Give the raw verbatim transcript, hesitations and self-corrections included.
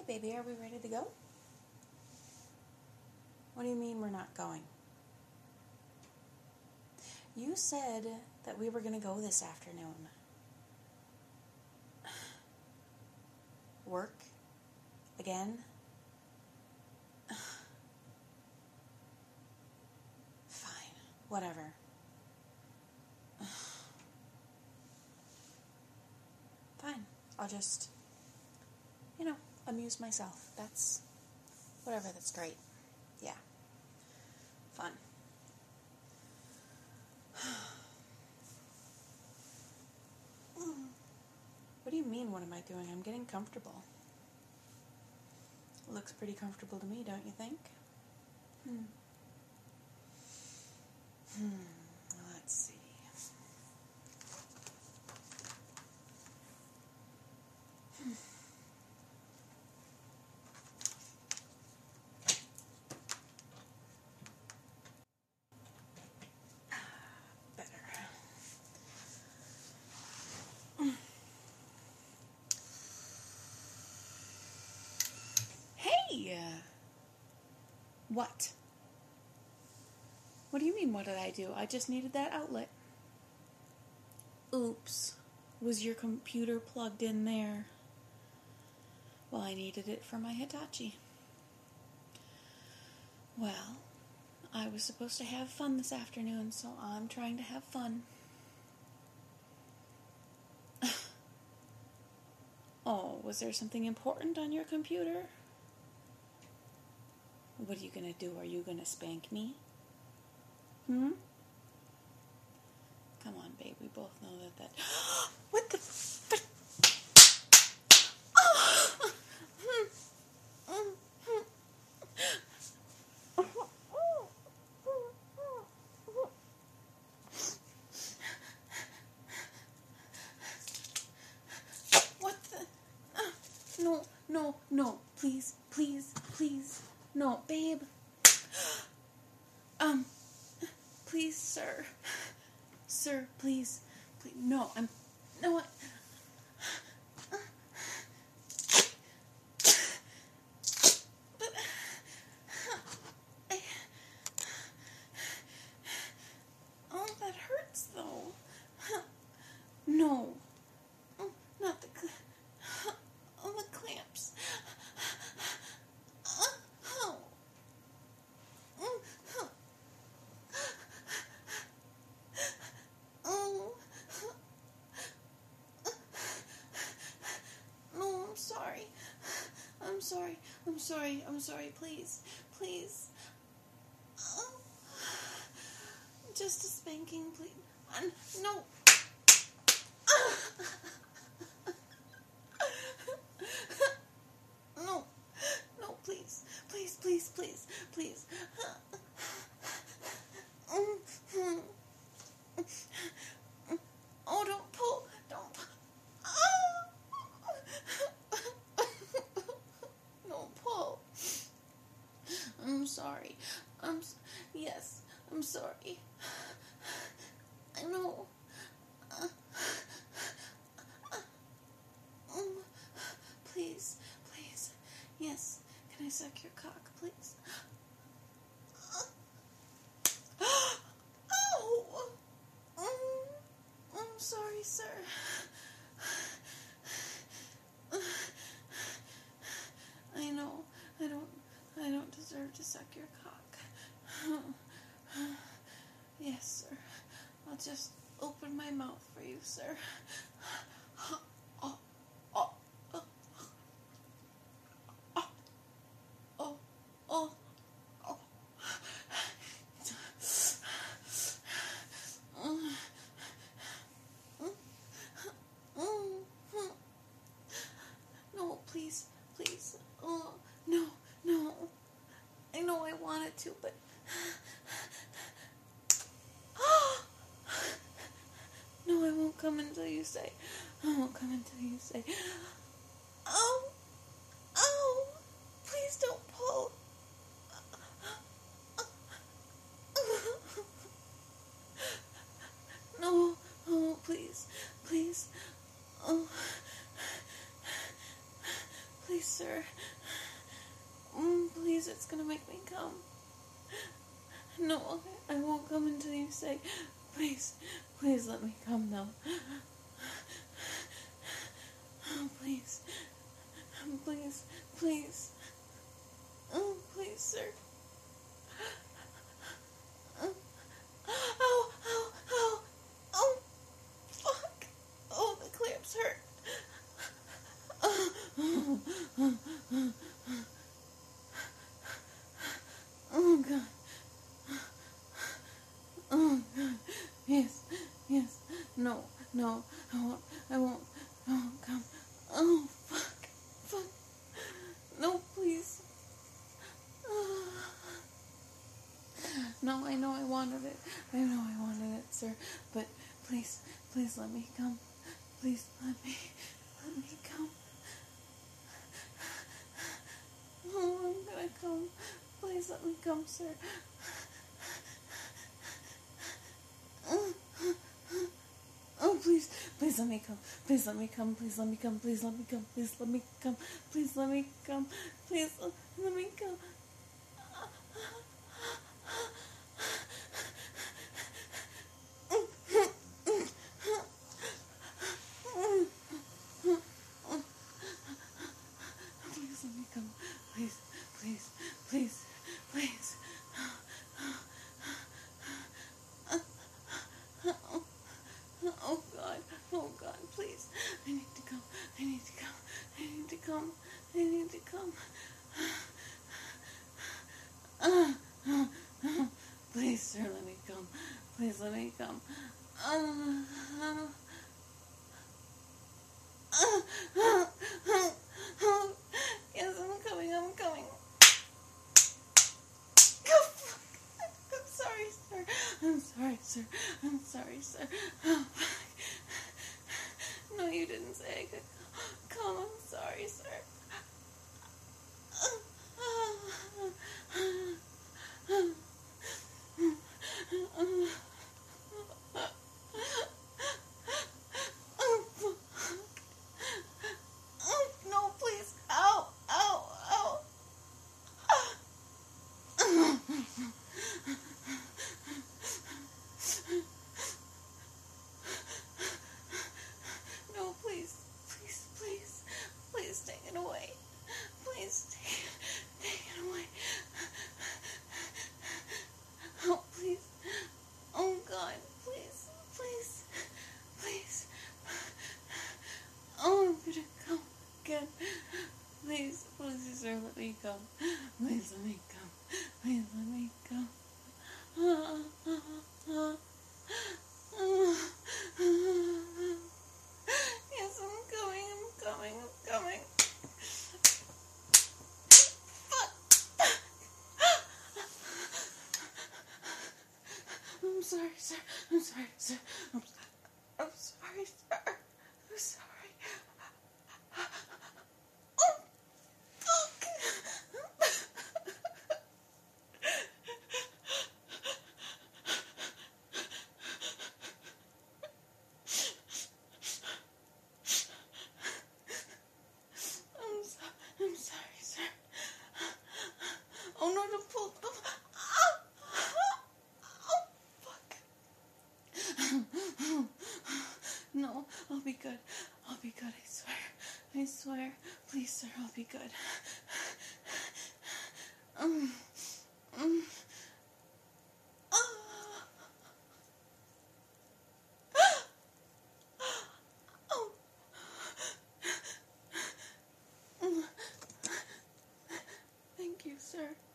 baby, are we ready to go? What do you mean we're not going? You said that we were going to go this afternoon. Work? Again? Fine. Whatever. Fine. I'll just, you know, amuse myself. That's, whatever, that's great. Yeah. Fun. What do you mean, what am I doing? I'm getting comfortable. It looks pretty comfortable to me, don't you think? Hmm. Hmm. Let's see. Hmm. Better. Hey! What? What do you mean, what did I do? I just needed that outlet. Oops. Was your computer plugged in there? Well, I needed it for my Hitachi. Well, I was supposed to have fun this afternoon, so I'm trying to have fun. Oh, was there something important on your computer? What are you gonna do? Are you gonna spank me? Hmm? Come on, babe. We both know that that... What the... F- oh! What the... No, no, no. Please, please, please. No, babe. Um... Please, sir. Sir, please. Please. No, I'm... No, I... But... I... Oh, that hurts, though. No. Not the... Cl- oh, the clamps. Oh. Oh. No, I'm sorry. I'm sorry. I'm sorry. I'm sorry. Please. Please. Oh. Just a spanking, please. Uh, no. No. No, please. Please, please, please, please. Oh, don't pull. Don't pull. Don't pull. I'm sorry. I'm... Yes, I'm sorry. I know. Uh, um, please, please. Yes. Can I suck your cock, please? Oh! Um, I'm sorry, sir. I know. I don't. I don't deserve to suck your cock. Yes, sir. I'll just open my mouth for you, sir. Oh, oh, oh, oh, oh, oh, oh. No, please, please. Oh, no, no. I know I wanted to, but... No, I won't come until you say. I won't come until you say. Oh, oh, please don't pull. No, oh, please, please. Oh, please Please, sir. Mm, please, it's gonna make me come. No, I won't come until you say, please, please let me come now. Oh, please, please, please, oh, please, sir. Oh, oh, oh, oh, fuck. Oh, the clamps hurt. Oh, oh, oh, oh, oh, God. Oh, God. Yes, yes. No, no, I won't, I won't, I won't come. Oh, fuck, fuck. No, please. Oh. No, I know I wanted it. I know I wanted it, sir. But please, please let me come. Please let me, let me come. Oh, I'm gonna come. Please let me come, sir. Oh, please, please let me come. Please let me come. Please let me come. Please let me come. Please let me come. Please let me come. Please let me come. Please let me come. Please, please, please, please. Oh, God. Oh, God, please. I need to come. I need to come. I need to come. I need to come. Please, sir, let me come. Please let me come. Yes, I'm coming. I'm coming. I'm sorry, sir. I'm sorry, sir. I'm sorry, sir. Oh, no, you didn't say I could come. I'm sorry, sir. No, please. Ow, ow, ow. No, please, please, please, please take it away. Please take it, take it away. Oh, please. Oh, God, please, please, please. Oh, I'm gonna come again. Please, please, sir, let me come. Please let me come. Please let me come. Yes, I'm coming, I'm coming, I'm coming. Fuck. I'm sorry, sir. I'm sorry, sir. I'm, I'm sorry, sir. I'm sorry. Oh, fuck. I'm, so, I'm sorry, sir. Oh, no, don't pull. Don't. Ah! Oh, fuck. No, I'll be good. I'll be good, I swear. I swear. Please, sir, I'll be good. Um, um, ah. Oh. Thank you, sir.